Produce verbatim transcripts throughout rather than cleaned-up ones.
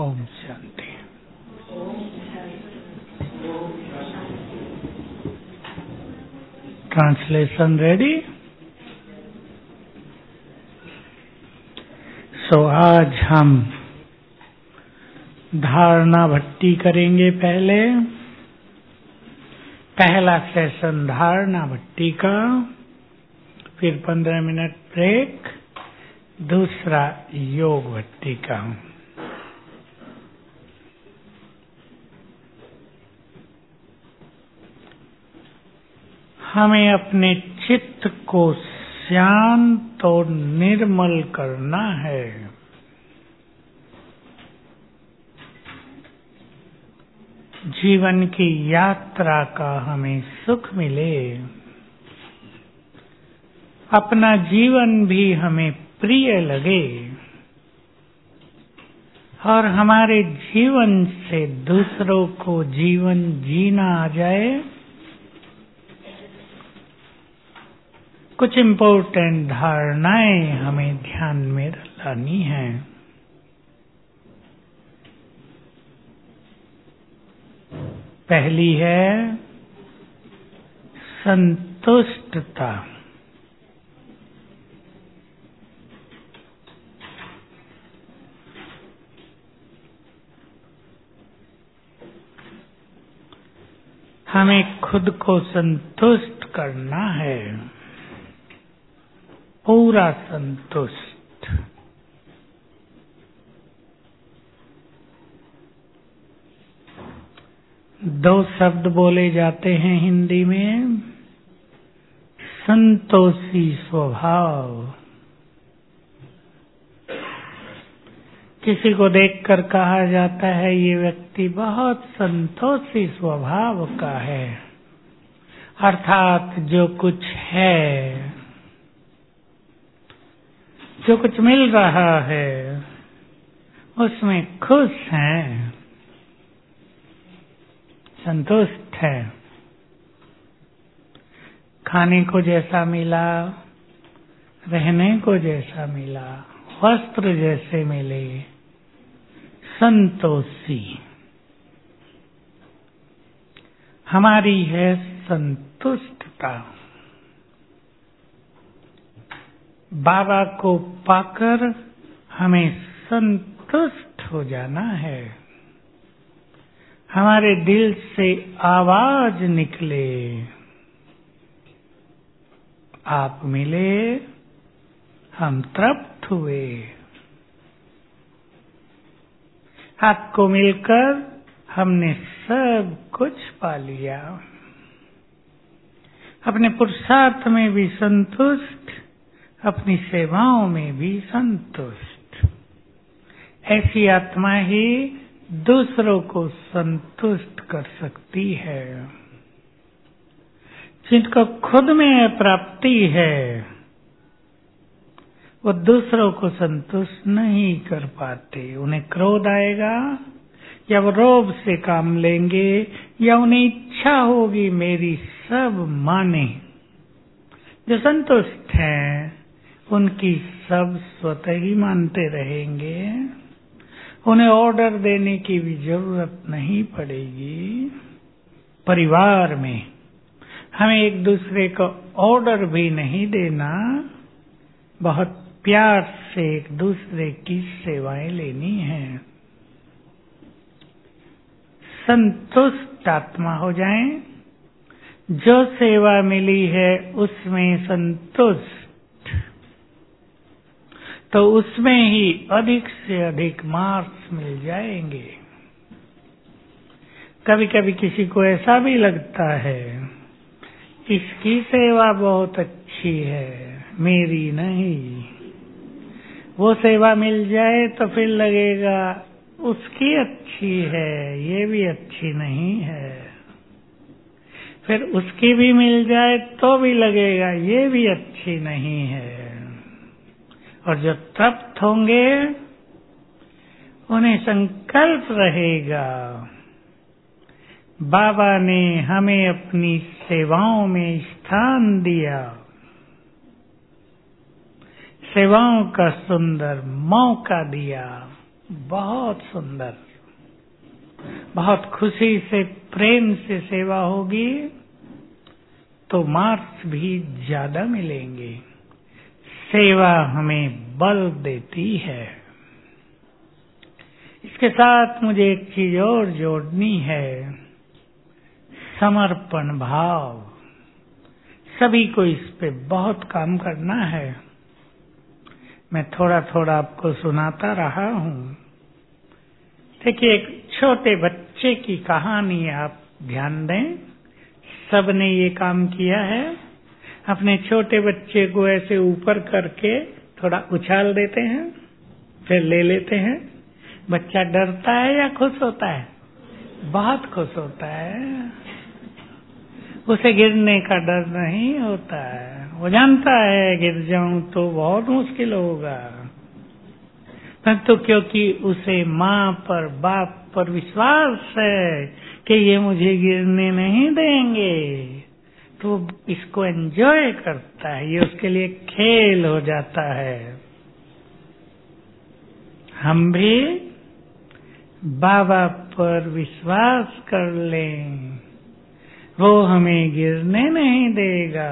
Om Shanti. Translation ready? सो आज हम धारणा भट्टी करेंगे। पहले पहला सेशन धारणा भट्टी का, फिर पंद्रह मिनट ब्रेक, दूसरा योग भट्टी का। हमें अपने चित्त को शांत और निर्मल करना है। जीवन की यात्रा का हमें सुख मिले, अपना जीवन भी हमें प्रिय लगे और हमारे जीवन से दूसरों को जीवन जीना आ जाए। कुछ इम्पोर्टेंट धारणाएं हमें ध्यान में लानी है। पहली है संतुष्टता। हमें खुद को संतुष्ट करना है, पूरा संतुष्ट। दो शब्द बोले जाते हैं हिंदी में, संतोषी स्वभाव। किसी को देखकर कहा जाता है ये व्यक्ति बहुत संतोषी स्वभाव का है, अर्थात जो कुछ है, जो कुछ मिल रहा है उसमें खुश है, संतुष्ट है। खाने को जैसा मिला, रहने को जैसा मिला, वस्त्र जैसे मिले, संतोषी हमारी है संतुष्टता। बाबा को पाकर हमें संतुष्ट हो जाना है। हमारे दिल से आवाज निकले, आप मिले, हम तृप्त हुए। आपको मिलकर हमने सब कुछ पा लिया। अपने पुरुषार्थ में भी संतुष्ट, अपनी सेवाओं में भी संतुष्ट। ऐसी आत्मा ही दूसरों को संतुष्ट कर सकती है। जिनको खुद में प्राप्ति है वो दूसरों को संतुष्ट नहीं कर पाते। उन्हें क्रोध आएगा या वो रोब से काम लेंगे या उन्हें इच्छा होगी मेरी सब माने। जो संतुष्ट हैं उनकी सब स्वतः ही मानते रहेंगे। उन्हें ऑर्डर देने की भी जरूरत नहीं पड़ेगी। परिवार में हमें एक दूसरे को ऑर्डर भी नहीं देना, बहुत प्यार से एक दूसरे की सेवाएं लेनी है। संतुष्ट आत्मा हो जाएं, जो सेवा मिली है उसमें संतुष्ट, तो उसमें ही अधिक से अधिक मार्क्स मिल जाएंगे। कभी कभी किसी को ऐसा भी लगता है इसकी सेवा बहुत अच्छी है, मेरी नहीं। वो सेवा मिल जाए तो फिर लगेगा उसकी अच्छी है, ये भी अच्छी नहीं है। फिर उसकी भी मिल जाए तो भी लगेगा ये भी अच्छी नहीं है। और जो तृप्त होंगे उन्हें संकल्प रहेगा बाबा ने हमें अपनी सेवाओं में स्थान दिया, सेवाओं का सुंदर मौका दिया, बहुत सुंदर, बहुत खुशी से प्रेम से सेवा होगी तो मार्क्स भी ज्यादा मिलेंगे। सेवा हमें बल देती है। इसके साथ मुझे एक चीज और जोड़नी है, समर्पण भाव। सभी को इस पे बहुत काम करना है। मैं थोड़ा थोड़ा आपको सुनाता रहा हूँ। देखिए, एक छोटे बच्चे की कहानी आप ध्यान दें। सबने ये काम किया है। अपने छोटे बच्चे को ऐसे ऊपर करके थोड़ा उछाल देते हैं, फिर ले लेते हैं। बच्चा डरता है या खुश होता है? बहुत खुश होता है। उसे गिरने का डर नहीं होता है। वो जानता है गिर जाऊं तो बहुत मुश्किल होगा, परंतु क्योंकि उसे माँ पर, बाप पर विश्वास है कि ये मुझे गिरने नहीं देंगे, तो इसको एंजॉय करता है। ये उसके लिए खेल हो जाता है। हम भी बाबा पर विश्वास कर लें, वो हमें गिरने नहीं देगा।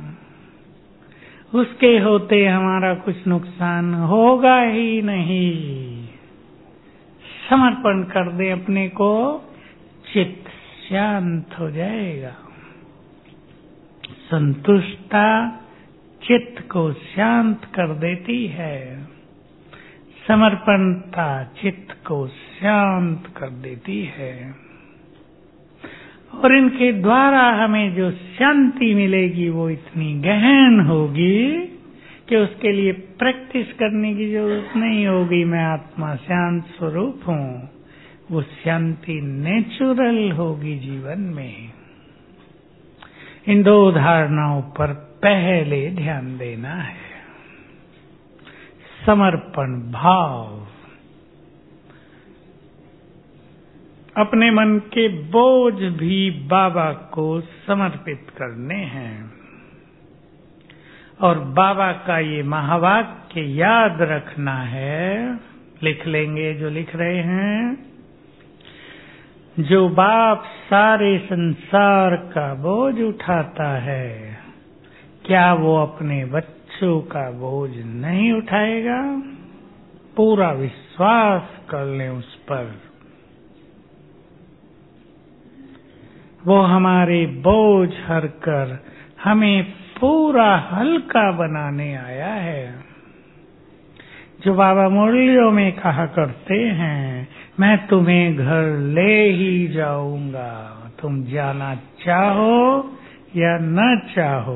उसके होते हमारा कुछ नुकसान होगा ही नहीं। समर्पण कर दे अपने को, चित्त शांत हो जाएगा। संतुष्टता चित्त को शांत कर देती है। समर्पणता चित्त को शांत कर देती है। और इनके द्वारा हमें जो शांति मिलेगी वो इतनी गहन होगी कि उसके लिए प्रैक्टिस करने की जरूरत नहीं होगी। मैं आत्मा शांत स्वरूप हूँ। वो शांति नेचुरल होगी जीवन में। इन दो उदाहरणों पर पहले ध्यान देना है। समर्पण भाव। अपने मन के बोझ भी बाबा को समर्पित करने हैं। और बाबा का ये महावाक्य याद रखना है। लिख लेंगे जो लिख रहे हैं। जो बाप सारे संसार का बोझ उठाता है, क्या वो अपने बच्चों का बोझ नहीं उठाएगा? पूरा विश्वास कर लें उस पर। वो हमारे बोझ हर कर हमें पूरा हल्का बनाने आया है। जो बाबा मुरलियों में कहा करते हैं, मैं तुम्हें घर ले ही जाऊंगा, तुम जाना चाहो या न चाहो।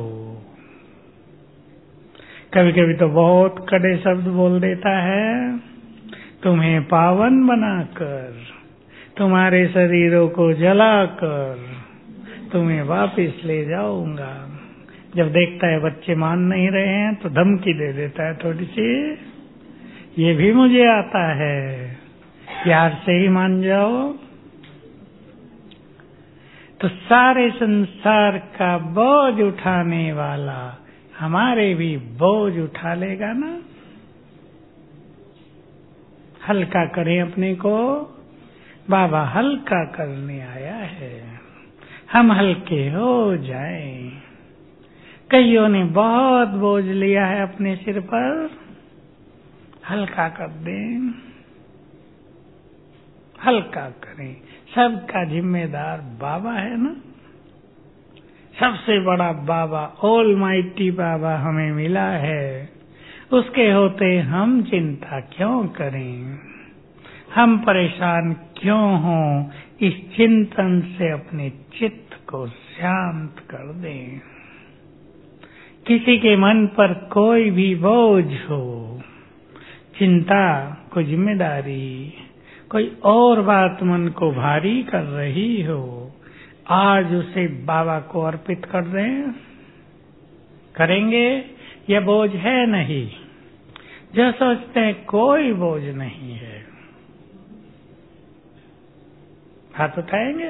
कभी कभी तो बहुत कड़े शब्द बोल देता है। तुम्हें पावन बनाकर, तुम्हारे शरीरों को जलाकर तुम्हें वापस ले जाऊंगा। जब देखता है बच्चे मान नहीं रहे हैं तो धमकी दे देता है थोड़ी सी। ये भी मुझे आता है, प्यार से ही मान जाओ। तो सारे संसार का बोझ उठाने वाला हमारे भी बोझ उठा लेगा ना। हल्का करें अपने को। बाबा हल्का करने आया है। हम हल्के हो जाएं। कईयों ने बहुत बोझ लिया है अपने सिर पर। हल्का कर दें, हल्का करें। सबका जिम्मेदार बाबा है ना। सबसे बड़ा बाबा, ऑल माइटी बाबा हमें मिला है। उसके होते हम चिंता क्यों करें? हम परेशान क्यों हों? इस चिंतन से अपने चित्त को शांत कर दें। किसी के मन पर कोई भी बोझ हो, चिंता, कोई जिम्मेदारी, कोई और बात मन को भारी कर रही हो, आज उसे बाबा को अर्पित कर दें। करेंगे? यह बोझ है नहीं। जो सोचते हैं कोई बोझ नहीं है, हाथ उठाएंगे?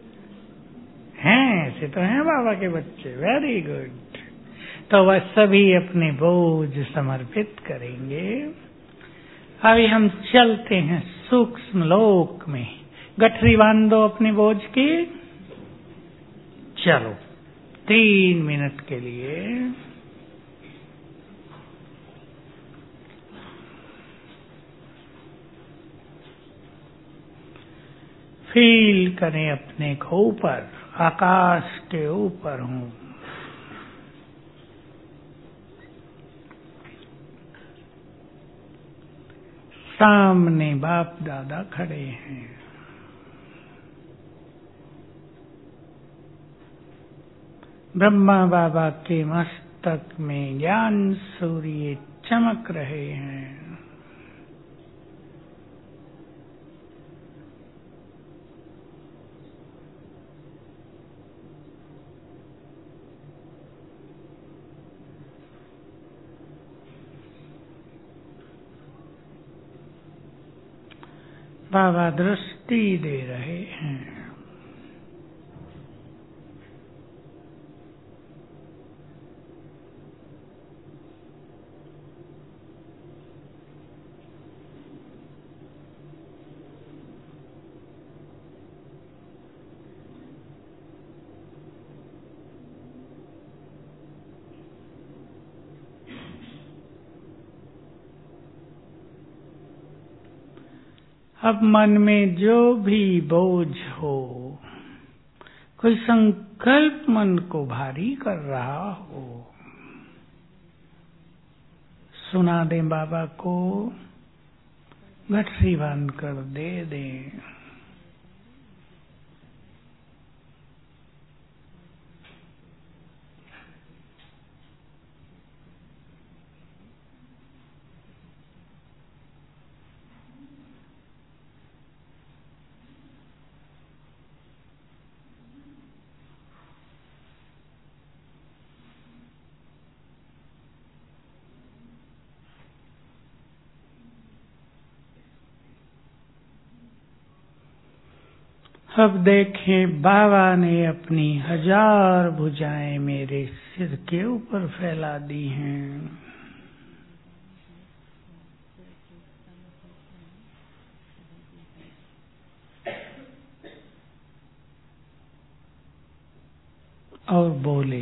हैं, ऐसे तो हैं बाबा के बच्चे। Very good. तो वह सभी अपने बोझ समर्पित करेंगे। अभी हम चलते हैं सूक्ष्म लोक में। गठरी बांध दो अपनी बोझ की। चलो तीन मिनट के लिए फील करें अपने को ऊपर, आकाश के ऊपर हूं। सामने बाप दादा खड़े हैं। ब्रह्मा बाबा के मस्तक में ज्ञान सूर्य चमक रहे हैं। बाबा दृष्टि दे रहे हैं। अब मन में जो भी बोझ हो, कोई संकल्प मन को भारी कर रहा हो, सुना दें बाबा को, गठरी बांध कर दे दें। अब देखें बाबा ने अपनी हजार भुजाएं मेरे सिर के ऊपर फैला दी हैं। और बोले,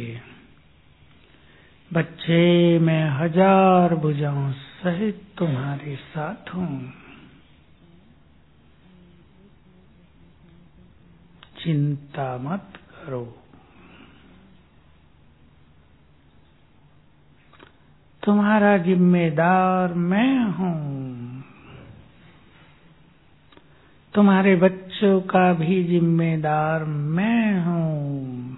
बच्चे मैं हजार भुजाओं सहित तुम्हारे साथ हूँ, चिंता मत करो। तुम्हारा जिम्मेदार मैं हूँ, तुम्हारे बच्चों का भी जिम्मेदार मैं हूँ।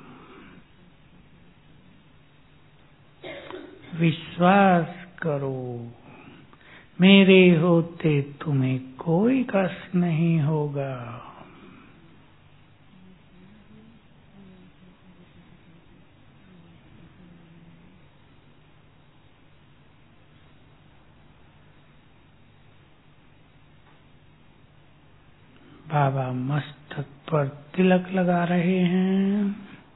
विश्वास करो, मेरे होते तुम्हें कोई कष्ट नहीं होगा। बाबा मस्तक पर तिलक लगा रहे हैं।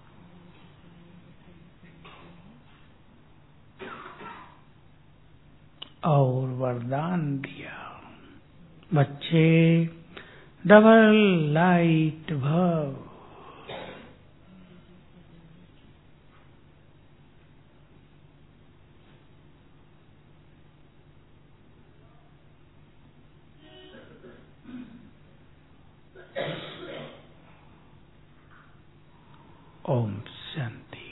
और वरदान दिया, बच्चे डबल लाइट भव। ओम शांति।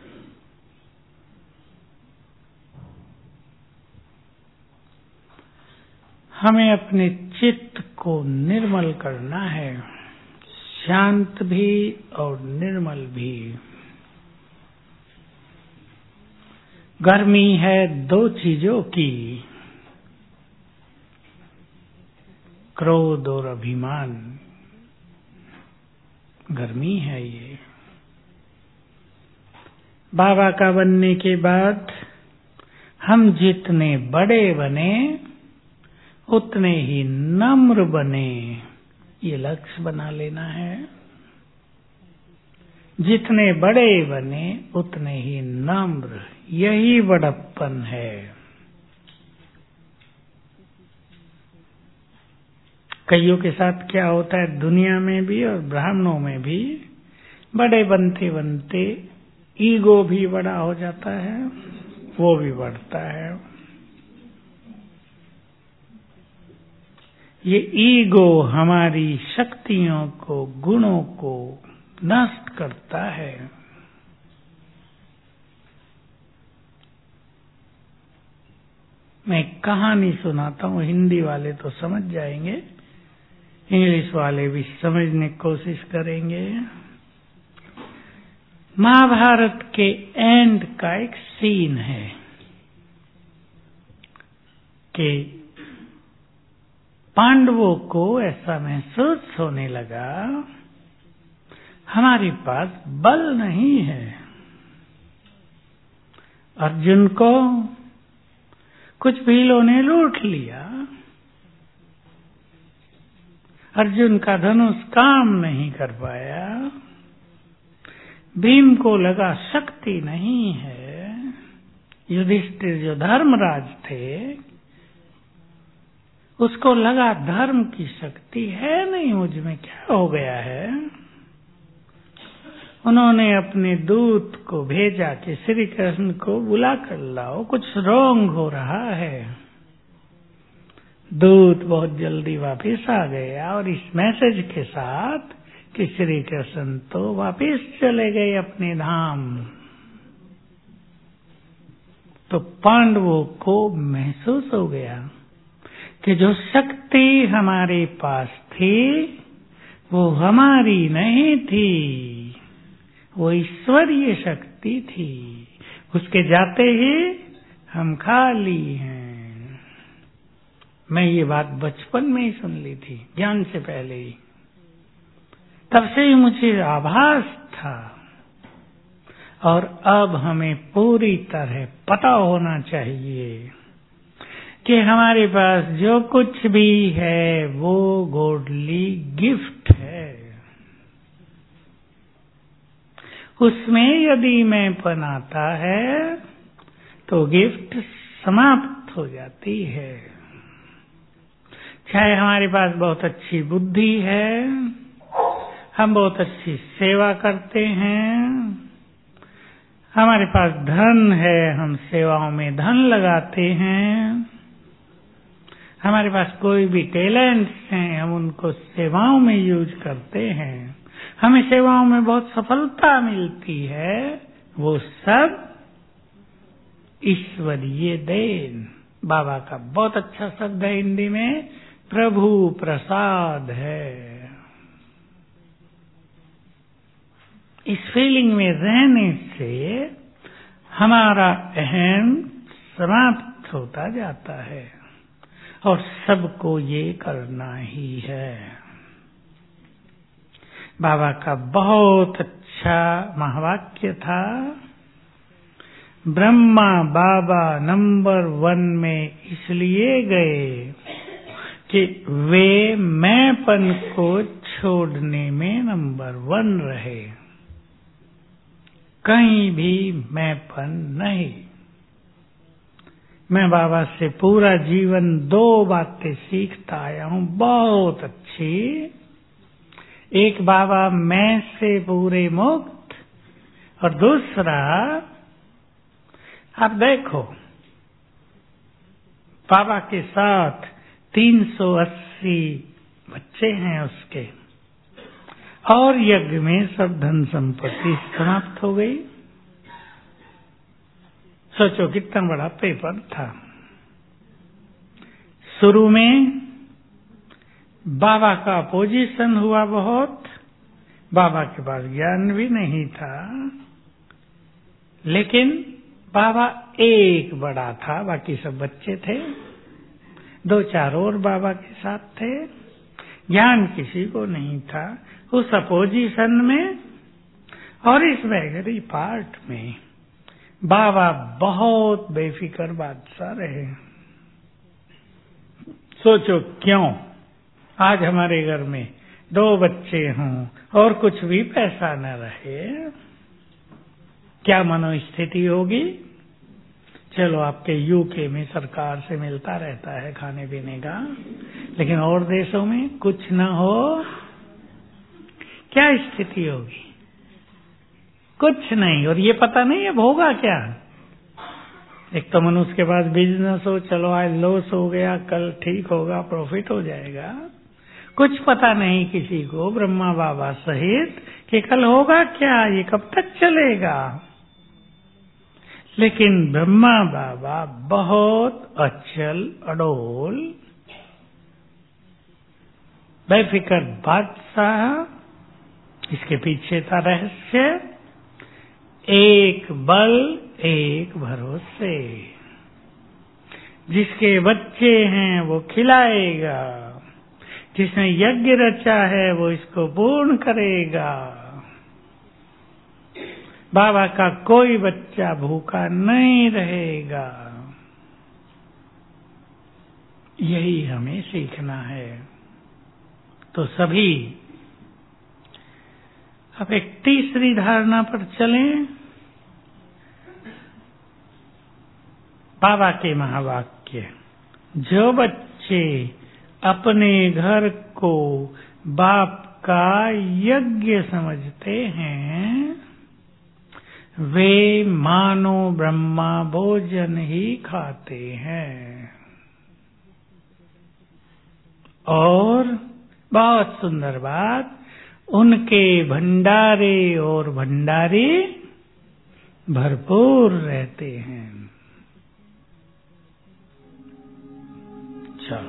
हमें अपने चित्त को निर्मल करना है, शांत भी और निर्मल भी। गर्मी है दो चीजों की, क्रोध और अभिमान। गर्मी है ये। बाबा का बनने के बाद हम जितने बड़े बने उतने ही नम्र बने, ये लक्ष्य बना लेना है। जितने बड़े बने उतने ही नम्र, यही बड़प्पन है। कईयों के साथ क्या होता है, दुनिया में भी और ब्राह्मणों में भी, बड़े बनते बनते ईगो भी बड़ा हो जाता है, वो भी बढ़ता है। ये ईगो हमारी शक्तियों को, गुणों को नष्ट करता है। मैं एक कहानी सुनाता हूँ, हिंदी वाले तो समझ जाएंगे, इंग्लिश वाले भी समझने की कोशिश करेंगे। महाभारत के एंड का एक सीन है कि पांडवों को ऐसा महसूस होने लगा हमारे पास बल नहीं है। अर्जुन को कुछ भीलों ने लूट लिया, अर्जुन का धनुष काम नहीं कर पाया, भीम को लगा शक्ति नहीं है, युधिष्ठिर जो धर्मराज थे उसको लगा धर्म की शक्ति है नहीं मुझ में, क्या हो गया है। उन्होंने अपने दूत को भेजा कि श्री कृष्ण को बुला कर लाओ, कुछ रॉन्ग हो रहा है। दूत बहुत जल्दी वापस आ गया और इस मैसेज के साथ कि श्री कृष्ण तो वापस चले गए अपने धाम। तो पांडवों को महसूस हो गया कि जो शक्ति हमारे पास थी वो हमारी नहीं थी, वो ईश्वरीय शक्ति थी, उसके जाते ही हम खाली हैं। मैं ये बात बचपन में ही सुन ली थी, ज्ञान से पहले ही, तब से ही मुझे आभास था। और अब हमें पूरी तरह पता होना चाहिए कि हमारे पास जो कुछ भी है वो गॉडली गिफ्ट है। उसमें यदि मैंपन आता है तो गिफ्ट समाप्त हो जाती है। चाहे हमारे पास बहुत अच्छी बुद्धि है, हम बहुत अच्छी सेवा करते हैं, हमारे पास धन है, हम सेवाओं में धन लगाते हैं, हमारे पास कोई भी टैलेंट्स हैं, हम उनको सेवाओं में यूज करते हैं, हमें सेवाओं में बहुत सफलता मिलती है, वो सब ईश्वरीय देन। बाबा का बहुत अच्छा शब्द है हिंदी में, प्रभु प्रसाद है। इस फीलिंग में रहने से हमारा अहम समाप्त होता जाता है और सबको ये करना ही है। बाबा का बहुत अच्छा महावाक्य था, ब्रह्मा बाबा नंबर वन में इसलिए गए कि वे मैंपन को छोड़ने में नंबर वन रहे, कहीं भी मैंपन नहीं। मैं बाबा से पूरा जीवन दो बातें सीखता आया हूं, बहुत अच्छी। एक, बाबा मैं से पूरे मुक्त, और दूसरा, आप देखो बाबा के साथ तीन सौ अस्सी बच्चे हैं उसके, और यज्ञ में सब धन संपत्ति समाप्त हो गई। सोचो कितना बड़ा पेपर था। शुरू में बाबा का अपोजिशन हुआ बहुत, बाबा के पास ज्ञान भी नहीं था, लेकिन बाबा एक बड़ा था, बाकी सब बच्चे थे, दो चार और बाबा के साथ थे, ज्ञान किसी को नहीं था। उस अपोजिशन में और इस वैगरी पार्ट में बाबा बहुत बेफिक्र बादशाह रहे। सोचो क्यों आज हमारे घर में दो बच्चे हों और कुछ भी पैसा न रहे, क्या मनोस्थिति होगी। चलो आपके यूके में सरकार से मिलता रहता है खाने पीने का, लेकिन और देशों में कुछ न हो, क्या स्थिति होगी? कुछ नहीं। और ये पता नहीं है होगा क्या। एक तो मनुष्य के पास बिजनेस हो, चलो आज लॉस हो गया, कल ठीक होगा, प्रॉफिट हो जाएगा। कुछ पता नहीं किसी को, ब्रह्मा बाबा सहित, कि कल होगा क्या, ये कब तक चलेगा। लेकिन ब्रह्मा बाबा बहुत अचल अडोल बेफिक्र बादशाह। इसके पीछे था रहस्य, एक बल एक भरोसे। जिसके बच्चे हैं वो खिलाएगा, जिसने यज्ञ रचा है वो इसको पूर्ण करेगा। बाबा का कोई बच्चा भूखा नहीं रहेगा। यही हमें सीखना है। तो सभी अब एक तीसरी धारणा पर चलें। बाबा के महावाक्य, जो बच्चे अपने घर को बाप का यज्ञ समझते हैं, वे मानो ब्रह्मा भोजन ही खाते हैं। और बहुत सुंदर बात, उनके भंडारे और भंडारी भरपूर रहते हैं। चलो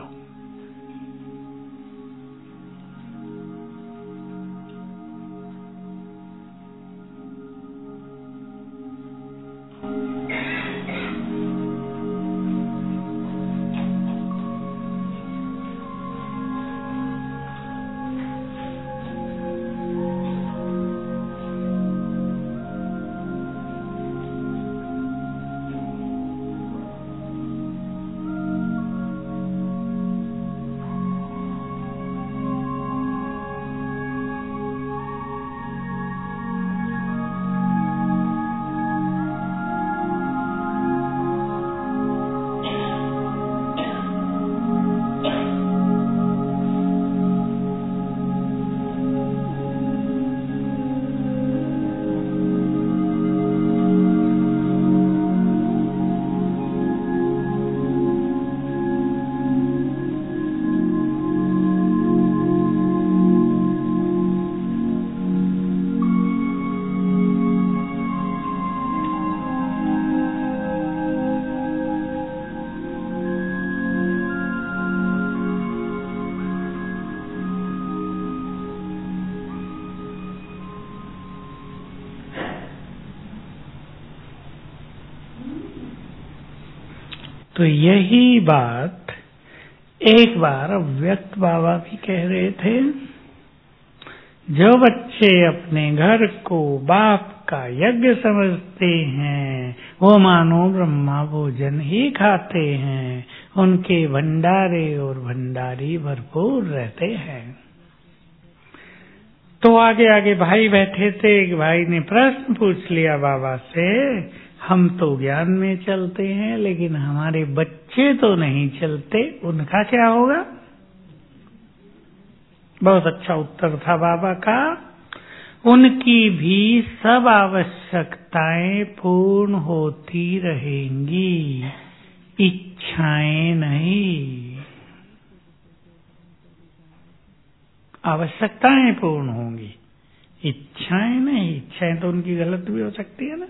तो यही बात एक बार अव्यक्त बाबा भी कह रहे थे। जो बच्चे अपने घर को बाप का यज्ञ समझते हैं, वो मानो ब्रह्मा भोजन ही खाते हैं। उनके भंडारे और भंडारी भरपूर रहते हैं। तो आगे आगे भाई बैठे थे। एक भाई ने प्रश्न पूछ लिया बाबा से, हम तो ज्ञान में चलते हैं लेकिन हमारे बच्चे तो नहीं चलते, उनका क्या होगा? बहुत अच्छा उत्तर था बाबा का। उनकी भी सब आवश्यकताएं पूर्ण होती रहेंगी, इच्छाएं नहीं। आवश्यकताएं पूर्ण होंगी, इच्छाएं नहीं। इच्छाएं तो उनकी गलत भी हो सकती है ना।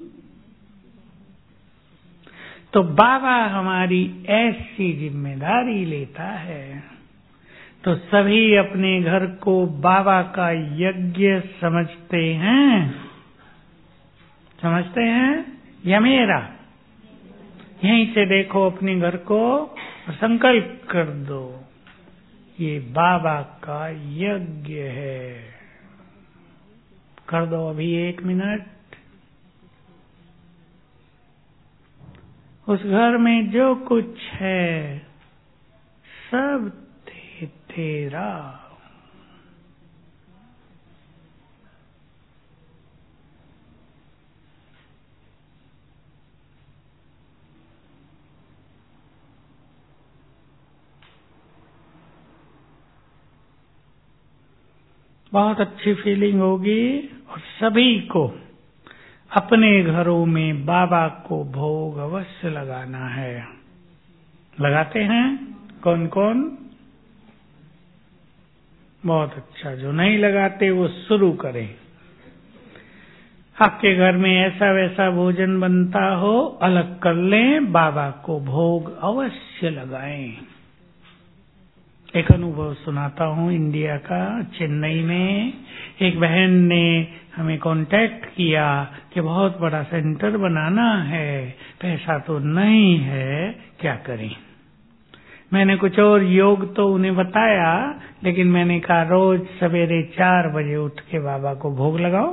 तो बाबा हमारी ऐसी जिम्मेदारी लेता है। तो सभी अपने घर को बाबा का यज्ञ समझते हैं, समझते हैं या मेरा? यहीं से देखो अपने घर को, संकल्प कर दो, ये बाबा का यज्ञ है। कर दो अभी एक मिनट। उस घर में जो कुछ है सब ते, तेरा। बहुत अच्छी फीलिंग होगी। और सभी को अपने घरों में बाबा को भोग अवश्य लगाना है। लगाते हैं कौन कौन? बहुत अच्छा। जो नहीं लगाते वो शुरू करें। आपके घर में ऐसा वैसा भोजन बनता हो, अलग कर लें, बाबा को भोग अवश्य लगाएं। एक अनुभव सुनाता हूँ इंडिया का। चेन्नई में एक बहन ने हमें कांटेक्ट किया कि बहुत बड़ा सेंटर बनाना है, पैसा तो नहीं है, क्या करें। मैंने कुछ और योग तो उन्हें बताया, लेकिन मैंने कहा रोज सवेरे चार बजे उठ के बाबा को भोग लगाओ।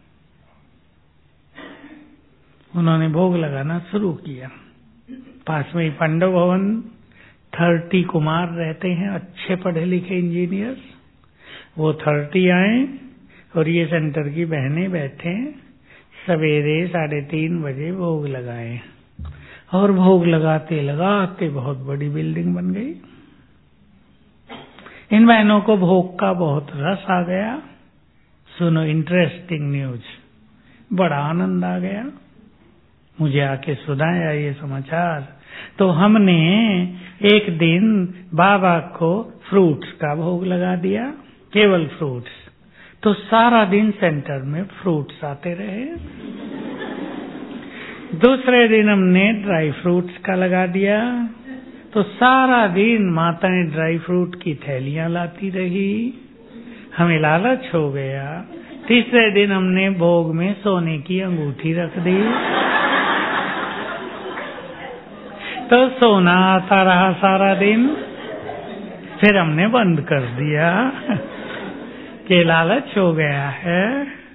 उन्होंने भोग लगाना शुरू किया। पास में ही पांडव भवन, थर्टी कुमार रहते हैं, अच्छे पढ़े लिखे इंजीनियर्स। वो थर्टी आए और ये सेंटर की बहनें बैठे, सवेरे साढ़े तीन बजे भोग लगाए। और भोग लगाते लगाते बहुत बड़ी बिल्डिंग बन गई। इन बहनों को भोग का बहुत रस आ गया। सुनो इंटरेस्टिंग न्यूज, बड़ा आनंद आ गया। मुझे आके सुनाया ये समाचार। तो हमने एक दिन बाबा को फ्रूट्स का भोग लगा दिया, केवल फ्रूट्स। तो सारा दिन सेंटर में फ्रूट्स आते रहे। दूसरे दिन हमने ड्राई फ्रूट्स का लगा दिया, तो सारा दिन माताएं ड्राई फ्रूट की थैलियां लाती रही। हमें लालच हो गया। तीसरे दिन हमने भोग में सोने की अंगूठी रख दी, तो सोना आता रहा सारा दिन। फिर हमने बंद कर दिया कि लालच हो गया है।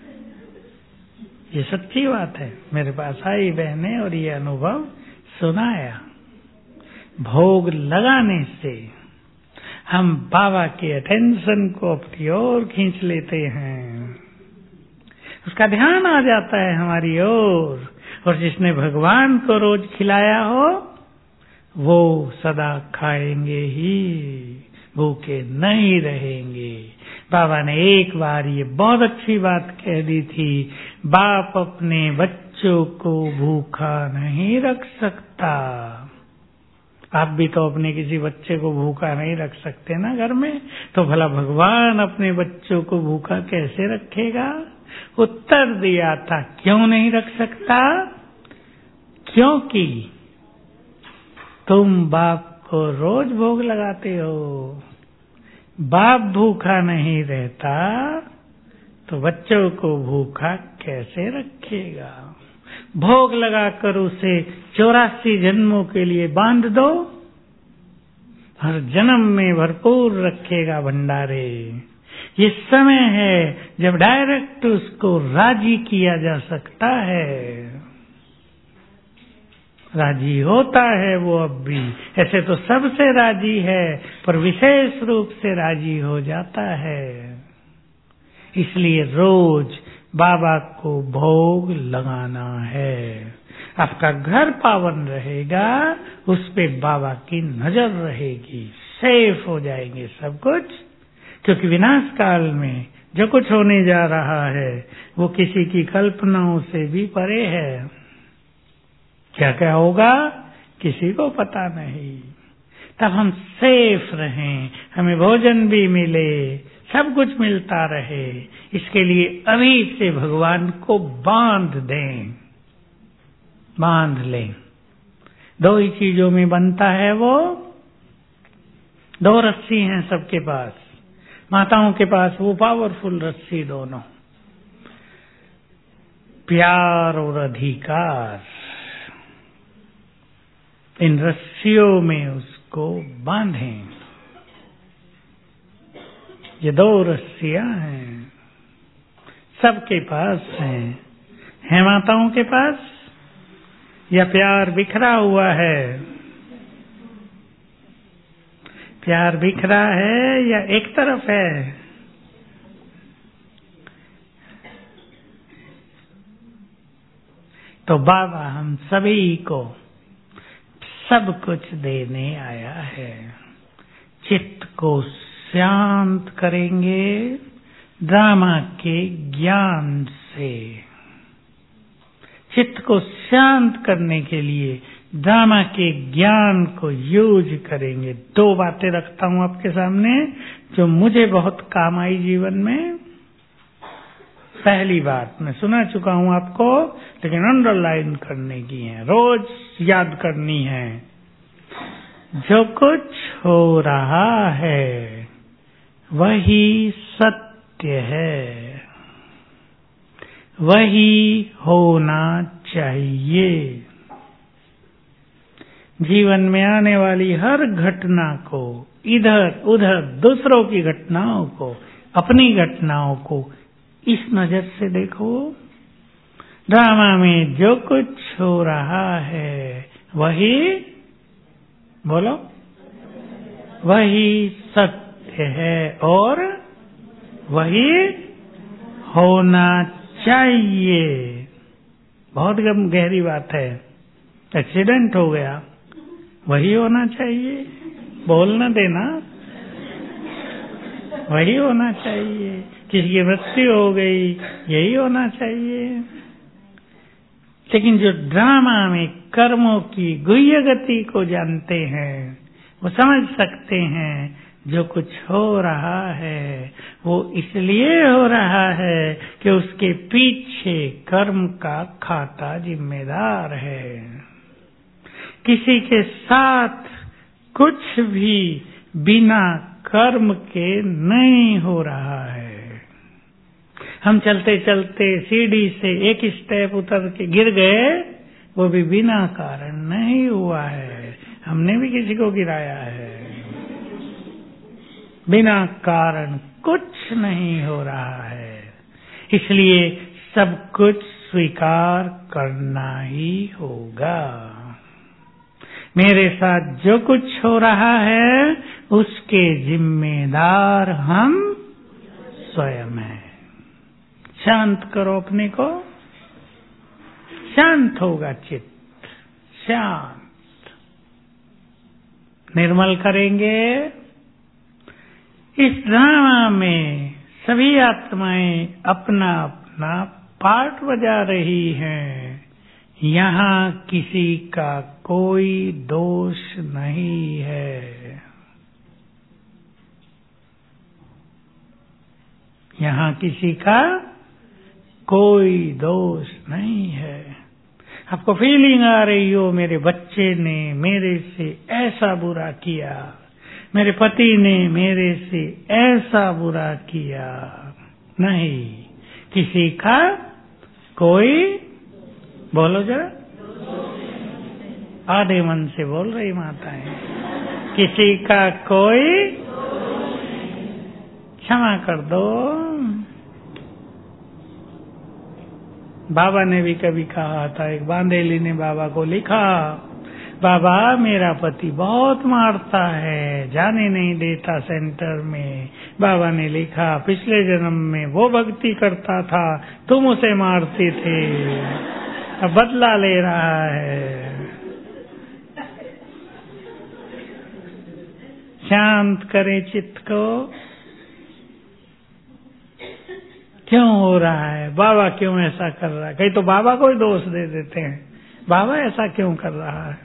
ये सच्ची बात है। मेरे पास आई बहने और ये अनुभव सुनाया। भोग लगाने से हम बाबा के अटेंशन को अपनी ओर खींच लेते हैं, उसका ध्यान आ जाता है हमारी ओर। और जिसने भगवान को रोज खिलाया हो वो सदा खाएंगे ही, भूखे नहीं रहेंगे। बाबा ने एक बार ये बहुत अच्छी बात कह दी थी, बाप अपने बच्चों को भूखा नहीं रख सकता। आप भी तो अपने किसी बच्चे को भूखा नहीं रख सकते ना घर में, तो भला भगवान अपने बच्चों को भूखा कैसे रखेगा? उत्तर दिया था, क्यों नहीं रख सकता? क्योंकि तुम बाप को रोज भोग लगाते हो। बाप भूखा नहीं रहता तो बच्चों को भूखा कैसे रखेगा? भोग लगाकर उसे चौरासी जन्मों के लिए बांध दो, हर जन्म में भरपूर रखेगा भंडारे। ये समय है जब डायरेक्ट उसको राजी किया जा सकता है। राजी होता है वो अब भी, ऐसे तो सबसे राजी है, पर विशेष रूप से राजी हो जाता है। इसलिए रोज बाबा को भोग लगाना है। आपका घर पावन रहेगा, उस पे बाबा की नजर रहेगी, सेफ हो जाएंगे सब कुछ। क्योंकि विनाश काल में जो कुछ होने जा रहा है वो किसी की कल्पनाओं से भी परे है। क्या क्या होगा किसी को पता नहीं। तब हम सेफ रहें, हमें भोजन भी मिले, सब कुछ मिलता रहे। इसके लिए अभी से भगवान को बांध दें, बांध लें। दो ही चीजों में बनता है वो, दो रस्सी हैं सबके पास। माताओं के पास वो पावरफुल रस्सी दोनों, प्यार और अधिकार। इन रस्सियों में उसको बांधें। ये दो रस्सियां हैं, सबके पास हैं। है माताओं के पास? या प्यार बिखरा हुआ है? प्यार बिखरा है या एक तरफ है? तो बाबा हम सभी को सब कुछ देने आया है। चित्त को शांत करेंगे ड्रामा के ज्ञान से। चित्त को शांत करने के लिए ड्रामा के ज्ञान को यूज करेंगे। दो बातें रखता हूं आपके सामने जो मुझे बहुत काम आई जीवन में। पहली बात मैं सुना चुका हूं आपको, लेकिन अंडरलाइन करने की है, रोज याद करनी है। जो कुछ हो रहा है वही सत्य है, वही होना चाहिए। जीवन में आने वाली हर घटना को, इधर उधर दूसरों की घटनाओं को, अपनी घटनाओं को इस नजर से देखो। ड्रामा में जो कुछ हो रहा है वही, बोलो, वही सत्य है और वही होना चाहिए। बहुत गहरी बात है। एक्सीडेंट हो गया, वही होना चाहिए, बोलना देना, वही होना चाहिए। किसी की मृत्यु हो गई, यही होना चाहिए। लेकिन जो ड्रामा में कर्मों की गुह्य गति को जानते हैं, वो समझ सकते हैं जो कुछ हो रहा है वो इसलिए हो रहा है कि उसके पीछे कर्म का खाता जिम्मेदार है। किसी के साथ कुछ भी बिना कर्म के नहीं हो रहा है। हम चलते चलते सीढ़ी से एक स्टेप उतर के गिर गए, वो भी बिना कारण नहीं हुआ है। हमने भी किसी को गिराया है। बिना कारण कुछ नहीं हो रहा है, इसलिए सब कुछ स्वीकार करना ही होगा। मेरे साथ जो कुछ हो रहा है उसके जिम्मेदार हम स्वयं हैं। शांत करो अपने को, शांत होगा चित्त, शांत निर्मल करेंगे। इस ड्रामा में सभी आत्माएं अपना अपना पार्ट बजा रही हैं। यहाँ किसी का कोई दोष नहीं है। यहाँ किसी का कोई दोष नहीं है। आपको फीलिंग आ रही हो मेरे बच्चे ने मेरे से ऐसा बुरा किया, मेरे पति ने मेरे से ऐसा बुरा किया, नहीं, किसी का कोई, बोलो जरा, आधे मन से बोल रही माताएं, किसी का कोई, क्षमा कर दो। बाबा ने भी कभी कहा था, एक बांधेली ने बाबा को लिखा, बाबा मेरा पति बहुत मारता है, जाने नहीं देता सेंटर में। बाबा ने लिखा, पिछले जन्म में वो भक्ति करता था, तुम उसे मारते थे, अब बदला ले रहा है। शांत करे चित्त को। क्यों हो रहा है, बाबा क्यों ऐसा कर रहा है? कहीं तो बाबा को ही दोष दे देते हैं, बाबा ऐसा क्यों कर रहा है।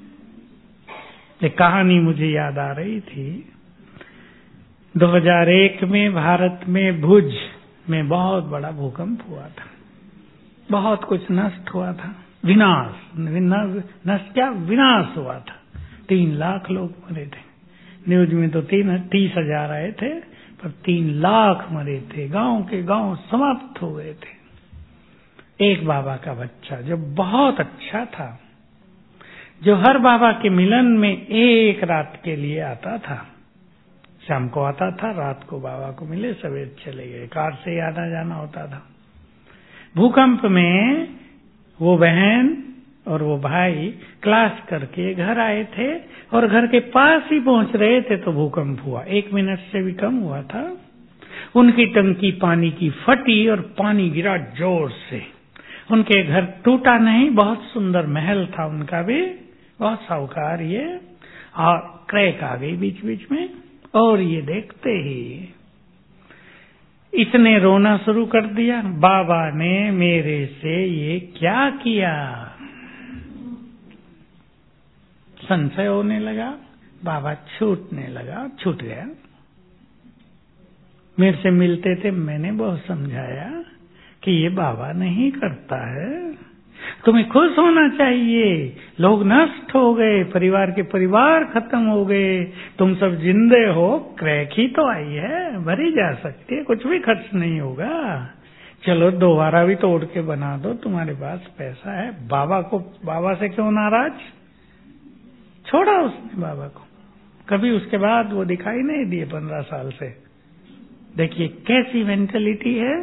एक कहानी मुझे याद आ रही थी। दो हज़ार एक में भारत में भुज में बहुत बड़ा भूकंप हुआ था, बहुत कुछ नष्ट हुआ था, विनाश, विनाश नष्ट क्या विनाश हुआ था। तीन लाख लोग मरे थे। न्यूज में तो तीन तीस हजार आए थे, पर तीन लाख मरे थे। गांव के गांव समाप्त हो गए थे। एक बाबा का बच्चा जो बहुत अच्छा था, जो हर बाबा के मिलन में एक रात के लिए आता था, शाम को आता था, रात को बाबा को मिले, सवेरे चले गए। कार से आना जाना होता था। भूकंप में वो बहन और वो भाई क्लास करके घर आए थे और घर के पास ही पहुंच रहे थे तो भूकंप हुआ। एक मिनट से भी कम हुआ था। उनकी टंकी पानी की फटी और पानी गिरा जोर से। उनके घर टूटा नहीं, बहुत सुंदर महल था उनका भी, बहुत साहूकार ये, और क्रैक आ गई बीच बीच में। और ये देखते ही इसने रोना शुरू कर दिया, बाबा ने मेरे से ये क्या किया। संशय होने लगा, बाबा छूटने लगा, छूट गया। मेरे से मिलते थे, मैंने बहुत समझाया कि ये बाबा नहीं करता है, तुम्हें खुश होना चाहिए। लोग नष्ट हो गए, परिवार के परिवार खत्म हो गए, तुम सब जिंदे हो, क्रैक ही तो आई है, भरी जा सकती है, कुछ भी खर्च नहीं होगा। चलो दोबारा भी तोड़ के बना दो, तुम्हारे पास पैसा है। बाबा को, बाबा से क्यों नाराज? छोड़ा उसने बाबा को, कभी उसके बाद वो दिखाई नहीं दिए पंद्रह साल से। देखिए कैसी मेंटेलिटी है।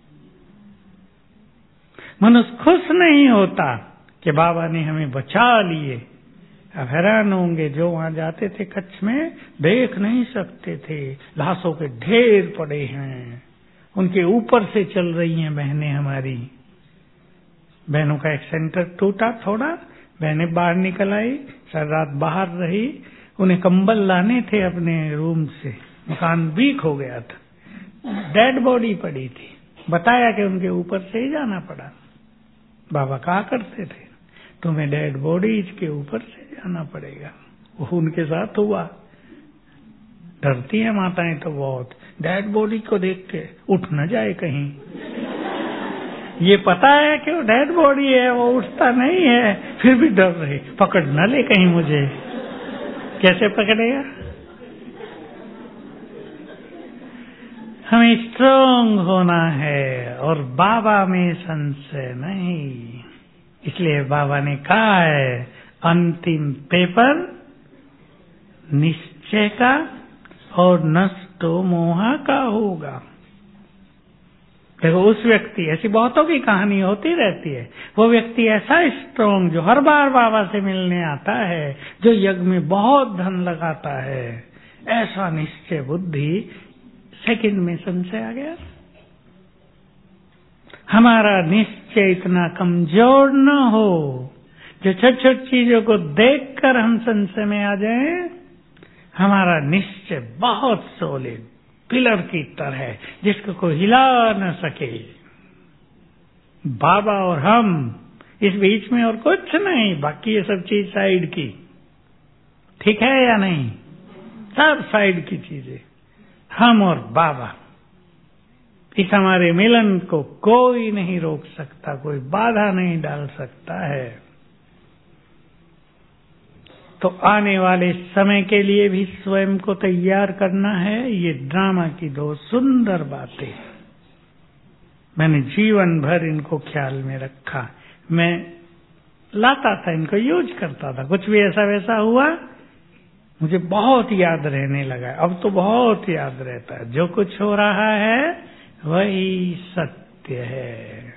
मनुष्य खुश नहीं होता कि बाबा ने हमें बचा लिए। अब हैरान होंगे, जो वहां जाते थे कच्छ में, देख नहीं सकते थे, लाशों के ढेर पड़े हैं, उनके ऊपर से चल रही हैं बहनें हमारी। बहनों का एक सेंटर टूटा थोड़ा, बहनें बाहर निकल आई, सारी रात बाहर रही, उन्हें कंबल लाने थे अपने रूम से, मकान वीक हो गया था, डेड बॉडी पड़ी थी, बताया कि उनके ऊपर से ही जाना पड़ा। बाबा कहा करते थे, तुम्हें डेड बॉडी के ऊपर से जाना पड़ेगा। वो उनके साथ हुआ। डरती है माताएं तो बहुत, डेड बॉडी को देख के उठ न जाए कहीं। ये पता है कि वो डेड बॉडी है, वो उठता नहीं है, फिर भी डर रहे, पकड़ न ले कहीं मुझे। कैसे पकड़ेगा? हमें स्ट्रांग होना है और बाबा में संशय नहीं। इसलिए बाबा ने कहा है, अंतिम पेपर निश्चय का और नष्टो मोहा का होगा। देखो उस व्यक्ति, ऐसी बहुतों की कहानी होती रहती है, वो व्यक्ति ऐसा स्ट्रांग जो हर बार बाबा से मिलने आता है, जो यज्ञ में बहुत धन लगाता है, ऐसा निश्चय बुद्धि, सेकंड में संशय आ गया। हमारा निश्चय इतना कमजोर न हो जो छोटी छोटी चीजों को देखकर हम संशय में आ जाएं। हमारा निश्चय बहुत सॉलिड पिलर की तरह है, जिसको कोई हिला न सके। बाबा और हम, इस बीच में और कुछ नहीं, बाकी ये सब चीज साइड की। ठीक है या नहीं? सब साइड की चीजें, हम और बाबा। इस हमारे मिलन को कोई नहीं रोक सकता, कोई बाधा नहीं डाल सकता है। तो आने वाले समय के लिए भी स्वयं को तैयार करना है। ये ड्रामा की दो सुंदर बातें मैंने जीवन भर इनको ख्याल में रखा। मैं लाता था इनको, यूज करता था, कुछ भी ऐसा वैसा हुआ मुझे बहुत याद रहने लगा। अब तो बहुत याद रहता है, जो कुछ हो रहा है वही सत्य है,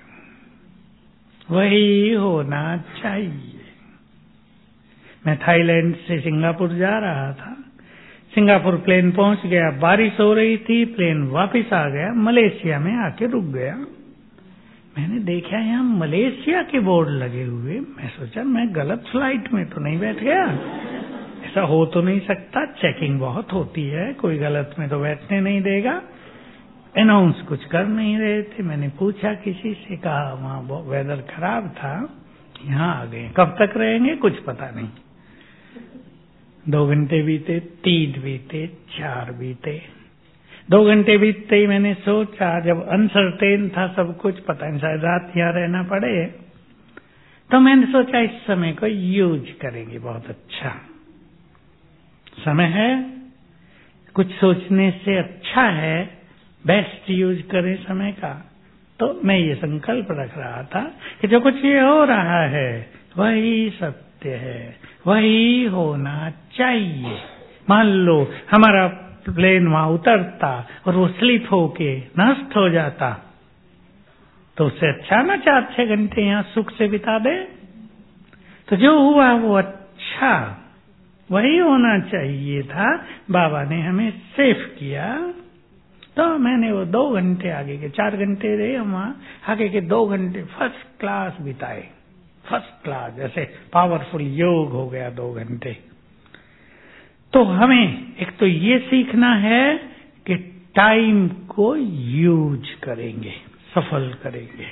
वही होना चाहिए। मैं थाईलैंड से सिंगापुर जा रहा था, सिंगापुर प्लेन पहुंच गया, बारिश हो रही थी, प्लेन वापस आ गया, मलेशिया में आके रुक गया। मैंने देखा यहाँ मलेशिया के बोर्ड लगे हुए, मैं सोचा मैं गलत फ्लाइट में तो नहीं बैठ गया, ऐसा हो तो नहीं सकता, चेकिंग बहुत होती है, कोई गलत में तो बैठने नहीं देगा। अनाउंस कुछ कर नहीं रहे थे। मैंने पूछा किसी से, कहा वहां वेदर खराब था, यहाँ आ गए, कब तक रहेंगे कुछ पता नहीं। दो घंटे बीते, तीन बीते, चार बीते। दो घंटे बीतते ही मैंने सोचा, जब अनसर्टेन था सब कुछ, पता नहीं शायद रात यहाँ रहना पड़े, तो मैंने सोचा इस समय को यूज करेंगे, बहुत अच्छा समय है, कुछ सोचने से अच्छा है बेस्ट यूज करें समय का। तो मैं ये संकल्प रख रहा था कि जो कुछ ये हो रहा है वही सत्य है, वही होना चाहिए। मान लो हमारा प्लेन वहां उतरता और वो स्लिप होके नष्ट हो जाता, तो उससे अच्छा ना चार छह घंटे यहाँ सुख से बिता दे। तो जो हुआ वो अच्छा, वही होना चाहिए था। बाबा ने हमें सेफ किया, तो मैंने वो दो घंटे, आगे के चार घंटे रहे हम वहां, आगे के दो घंटे फर्स्ट क्लास बिताए, फर्स्ट क्लास, जैसे पावरफुल योग हो गया दो घंटे। तो हमें एक तो ये सीखना है कि टाइम को यूज करेंगे, सफल करेंगे।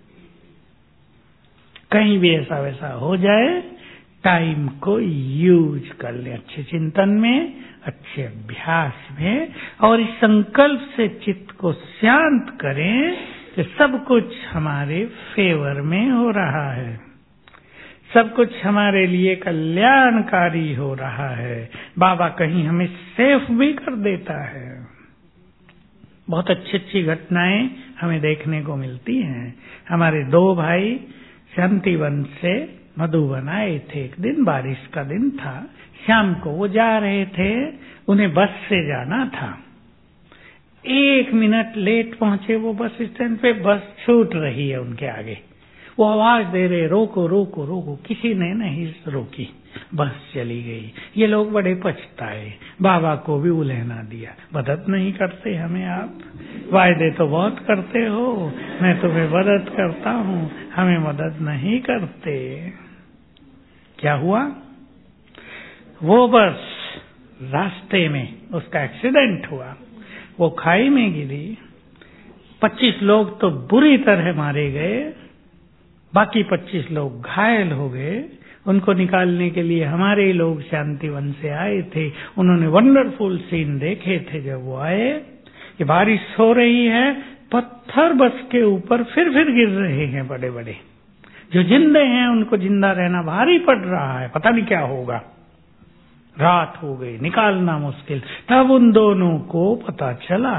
कहीं भी ऐसा वैसा हो जाए, टाइम को यूज कर ले अच्छे चिंतन में, अच्छे अभ्यास में, और इस संकल्प से चित्त को शांत करें कि सब कुछ हमारे फेवर में हो रहा है, सब कुछ हमारे लिए कल्याणकारी हो रहा है। बाबा कहीं हमें सेफ भी कर देता है। बहुत अच्छी अच्छी घटनाएं हमें देखने को मिलती हैं। हमारे दो भाई शांतिवन से मधुबन आए थे। एक दिन बारिश का दिन था, शाम को वो जा रहे थे, उन्हें बस से जाना था। एक मिनट लेट पहुंचे वो बस स्टैंड पे, बस छूट रही है उनके आगे। वो आवाज दे रहे रोको रोको रोको, किसी ने नहीं रोकी, बस चली गई। ये लोग बड़े पछताए, बाबा को भी उलहना दिया, मदद नहीं करते हमें आप, वायदे तो बहुत करते हो, मैं तुम्हें मदद करता हूँ, हमें मदद नहीं करते। क्या हुआ? वो बस रास्ते में उसका एक्सीडेंट हुआ, वो खाई में गिरी, पच्चीस लोग तो बुरी तरह मारे गए, बाकी पच्चीस लोग घायल हो गए। उनको निकालने के लिए हमारे लोग शांतिवन से आए थे। उन्होंने वंडरफुल सीन देखे थे जब वो आए कि बारिश हो रही है, पत्थर बस के ऊपर फिर फिर गिर रहे हैं बड़े बड़े। जो जिंदे हैं उनको जिंदा रहना भारी पड़ रहा है, पता नहीं क्या होगा। रात हो गई, निकालना मुश्किल। तब उन दोनों को पता चला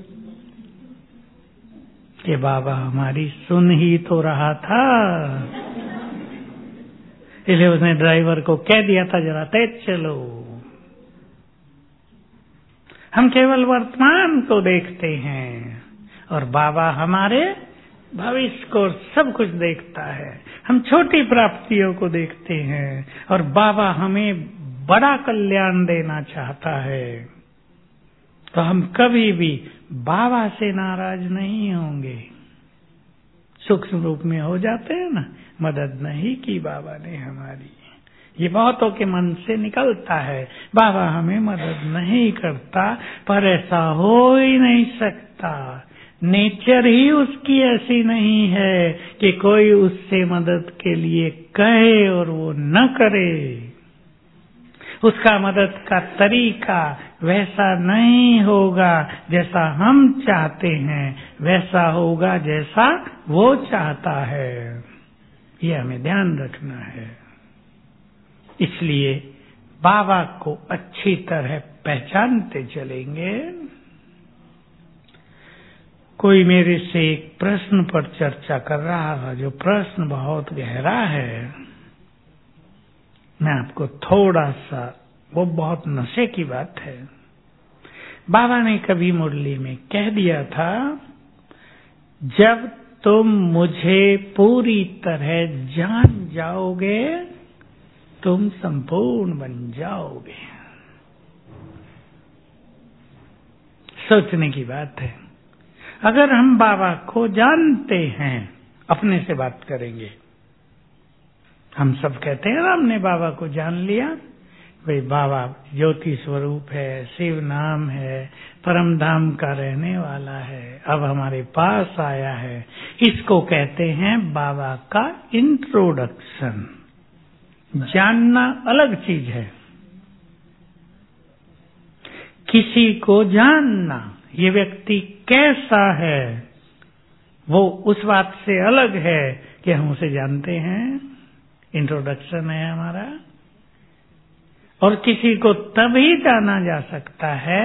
कि बाबा हमारी सुन ही तो रहा था। इसलिए उसने ड्राइवर को कह दिया था जरा तेज चलो। हम केवल वर्तमान को देखते हैं और बाबा हमारे भविष्य को सब कुछ देखता है। हम छोटी प्राप्तियों को देखते हैं और बाबा हमें बड़ा कल्याण देना चाहता है। तो हम कभी भी बाबा से नाराज नहीं होंगे। सूक्ष्म रूप में हो जाते हैं ना, मदद नहीं की बाबा ने हमारी, ये बहुतों के मन से निकलता है, बाबा हमें मदद नहीं करता, पर ऐसा हो ही नहीं सकता। नेचर ही उसकी ऐसी नहीं है कि कोई उससे मदद के लिए कहे और वो न करे। उसका मदद का तरीका वैसा नहीं होगा जैसा हम चाहते हैं, वैसा होगा जैसा वो चाहता है। ये हमें ध्यान रखना है। इसलिए बाबा को अच्छी तरह पहचानते चलेंगे। कोई मेरे से एक प्रश्न पर चर्चा कर रहा था, जो प्रश्न बहुत गहरा है। मैं आपको थोड़ा सा, वो बहुत नशे की बात है। बाबा ने कभी मुरली में कह दिया था, जब तुम मुझे पूरी तरह जान जाओगे तुम संपूर्ण बन जाओगे। सोचने की बात है। अगर हम बाबा को जानते हैं, अपने से बात करेंगे, हम सब कहते हैं ना हमने बाबा को जान लिया। भाई बाबा ज्योति स्वरूप है, शिव नाम है, परम धाम का रहने वाला है, अब हमारे पास आया है। इसको कहते हैं बाबा का इंट्रोडक्शन। जानना अलग चीज है, किसी को जानना, ये व्यक्ति कैसा है, वो उस बात से अलग है कि हम उसे जानते हैं। इंट्रोडक्शन है हमारा। और किसी को तभी जाना जा सकता है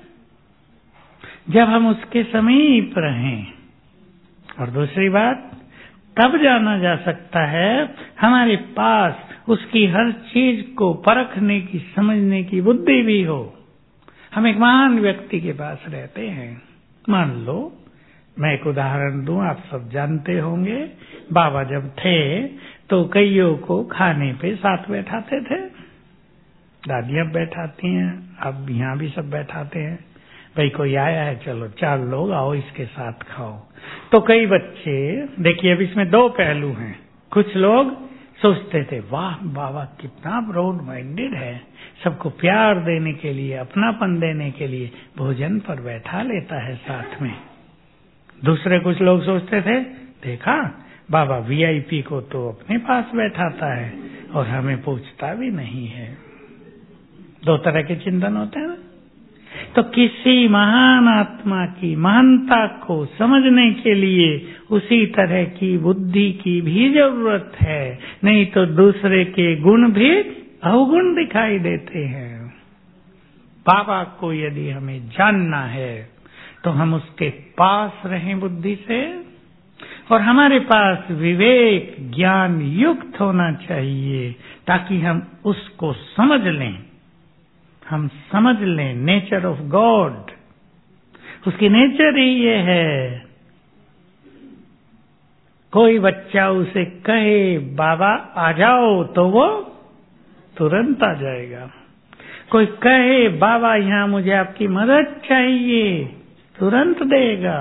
जब हम उसके समीप रहें। और दूसरी बात, तब जाना जा सकता है हमारे पास उसकी हर चीज को परखने की, समझने की बुद्धि भी हो। हम एक महान व्यक्ति के पास रहते हैं। मान लो, मैं एक उदाहरण दूं, आप सब जानते होंगे। बाबा जब थे तो कईयों को खाने पे साथ बैठाते थे। दादियां बैठाती हैं, अब यहाँ भी सब बैठाते हैं। भाई कोई आया है, चलो चार लोग आओ इसके साथ खाओ। तो कई बच्चे, देखिए अब इसमें दो पहलू हैं। कुछ लोग सोचते थे वाह बाबा कितना ब्रॉड माइंडेड है, सबको प्यार देने के लिए, अपनापन देने के लिए भोजन पर बैठा लेता है साथ में। दूसरे कुछ लोग सोचते थे देखा बाबा वीआईपी को तो अपने पास बैठाता है और हमें पूछता भी नहीं है। दो तरह के चिंतन होते हैं ना। तो किसी महान आत्मा की महानता को समझने के लिए उसी तरह की बुद्धि की भी जरूरत है, नहीं तो दूसरे के गुण भी अवगुण दिखाई देते हैं। बाबा को यदि हमें जानना है तो हम उसके पास रहें बुद्धि से, और हमारे पास विवेक ज्ञान युक्त होना चाहिए ताकि हम उसको समझ लें। हम समझ लें नेचर ऑफ गॉड, उसकी नेचर ही ये है। कोई बच्चा उसे कहे बाबा आ जाओ तो वो तुरंत आ जाएगा। कोई कहे बाबा यहाँ मुझे आपकी मदद चाहिए, तुरंत देगा।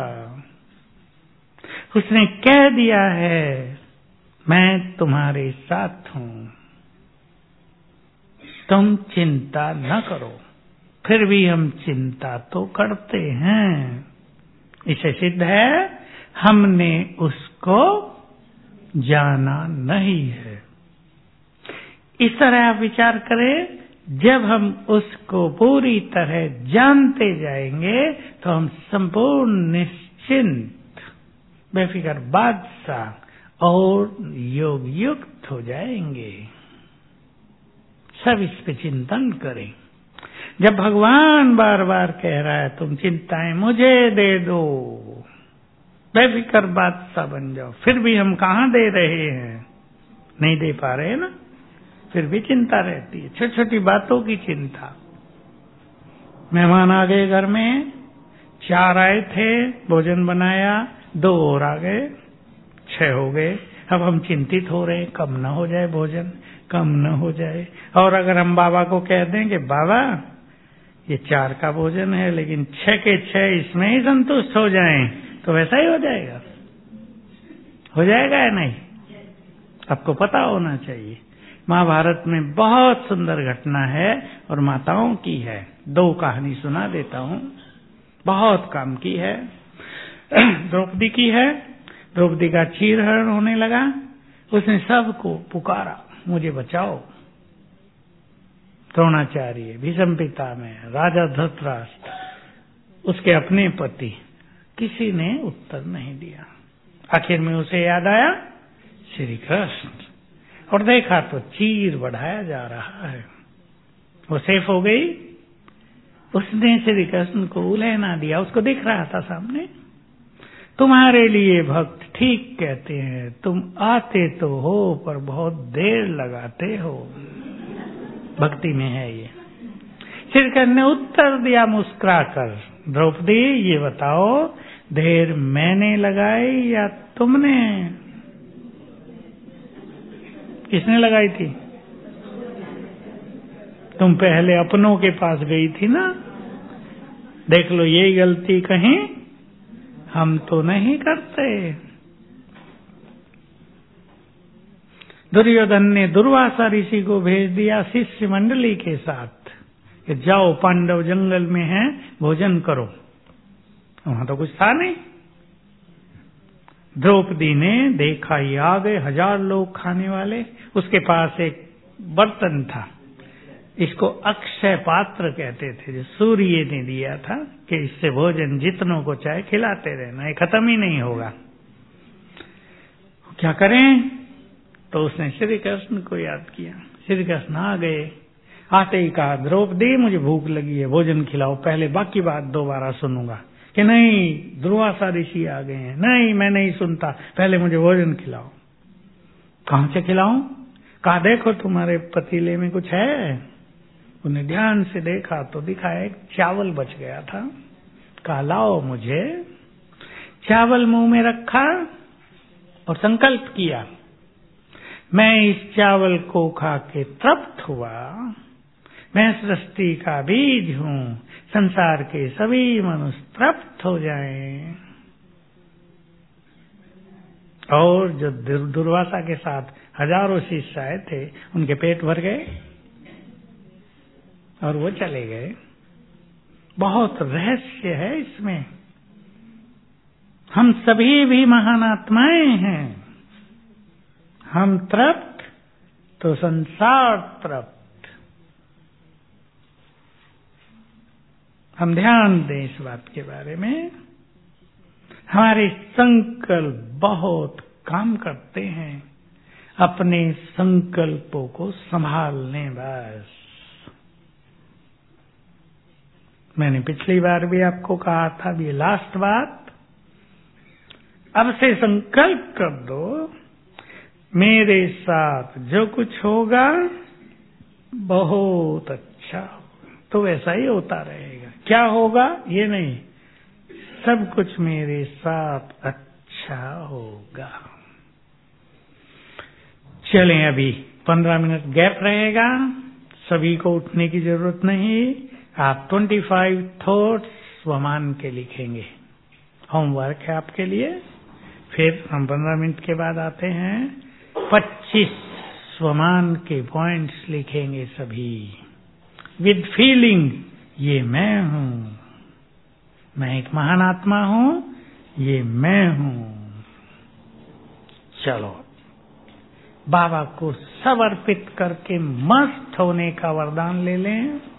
उसने कह दिया है मैं तुम्हारे साथ हूं, तुम चिंता न करो। फिर भी हम चिंता तो करते हैं। इसे सिद्ध है हमने उसको जाना नहीं है। इस तरह आप विचार करें, जब हम उसको पूरी तरह जानते जाएंगे तो हम संपूर्ण निश्चिंत, बेफिक्र बादशाह और योग युक्त हो जाएंगे। सब इस पे चिंतन करें। जब भगवान बार बार कह रहा है तुम चिंताएं मुझे दे दो, बेफिक्र बादशाह बन जाओ, फिर भी हम कहाँ दे रहे हैं, नहीं दे पा रहे ना, फिर भी चिंता रहती है, छोटी छोटी बातों की चिंता। मेहमान आ गए घर में, चार आए थे, भोजन बनाया, दो और आ गए, छह हो गए। अब हम चिंतित हो रहे हैं कम न हो जाए भोजन, कम न हो जाए। और अगर हम बाबा को कह दें कि बाबा ये चार का भोजन है लेकिन छह के छह इसमें ही संतुष्ट हो जाएं, तो वैसा ही हो जाएगा, हो जाएगा या नहीं? आपको पता होना चाहिए। महाभारत में बहुत सुंदर घटना है और माताओं की है। दो कहानी सुना देता हूँ, बहुत काम की है। द्रौपदी की है। द्रौपदी का चीरहरण होने लगा, उसने सबको पुकारा मुझे बचाओ। द्रोणाचार्य, भीष्म पितामह, राजा धृतराष्ट्र, उसके अपने पति, किसी ने उत्तर नहीं दिया। आखिर में उसे याद आया श्री कृष्ण, और देखा तो चीर बढ़ाया जा रहा है। वो सेफ हो गई। उसने श्री कृष्ण को उल्हे ना दिया, उसको दिख रहा था सामने। तुम्हारे लिए भक्त ठीक कहते हैं, तुम आते तो हो पर बहुत देर लगाते हो। भक्ति में है ये। श्री कृष्ण ने उत्तर दिया मुस्कुराकर, द्रौपदी ये बताओ देर मैंने लगाई या तुमने? किसने लगाई थी? तुम पहले अपनों के पास गई थी ना। देख लो यही गलती कहीं हम तो नहीं करते। दुर्योधन ने दुर्वासा ऋषि को भेज दिया शिष्य मंडली के साथ कि जाओ पांडव जंगल में हैं, भोजन करो। वहां तो कुछ था नहीं। द्रौपदी ने देखा ये आ गए हजार लोग खाने वाले। उसके पास एक बर्तन था, इसको अक्षय पात्र कहते थे, जो सूर्य ने दिया था कि इससे भोजन जितनों को चाहे खिलाते रहना, ये खत्म ही नहीं होगा। क्या करें? तो उसने श्री कृष्ण को याद किया। श्री कृष्ण आ गए। आते ही कहा द्रौपदी मुझे भूख लगी है, भोजन खिलाओ। पहले बाकी बात दोबारा सुनूंगा। कि नहीं दुर्वासा ऋषि आ गए हैं, नहीं मैं नहीं सुनता, पहले मुझे भोजन खिलाओ। कहां से खिलाऊं? कहा देखो तुम्हारे पतीले में कुछ है। उन्हें ध्यान से देखा तो दिखा एक चावल बच गया था। कहा लाओ मुझे। चावल मुंह में रखा और संकल्प किया, मैं इस चावल को खा के तृप्त हुआ। मैं सृष्टि का बीज हूं, संसार के सभी मनुष्य तृप्त हो जाएं। और जो दुर- दुर्वासा के साथ हजारों शिष्य आए थे, उनके पेट भर गए और वो चले गए। बहुत रहस्य है इसमें। हम सभी भी महान आत्माएं हैं। हम तृप्त तो संसार तृप्त। हम ध्यान दें इस बात के बारे में। हमारे संकल्प बहुत काम करते हैं, अपने संकल्पों को संभालने। बस मैंने पिछली बार भी आपको कहा था, ये लास्ट बात, अब से संकल्प कर दो, मेरे साथ जो कुछ होगा बहुत अच्छा होगा, तो वैसा ही होता रहेगा। क्या होगा ये नहीं, सब कुछ मेरे साथ अच्छा होगा। चलें, अभी पंद्रह मिनट गैप रहेगा, सभी को उठने की जरूरत नहीं। आप पच्चीस थॉट्स स्वमान के लिखेंगे, होमवर्क है आपके लिए। फिर हम पंद्रह मिनट के बाद आते हैं, पच्चीस स्वमान के पॉइंट्स लिखेंगे सभी, विद फीलिंग ये मैं हूं, मैं एक महान आत्मा हूं, ये मैं हूं। चलो, बाबा को समर्पित करके मस्त होने का वरदान ले लें।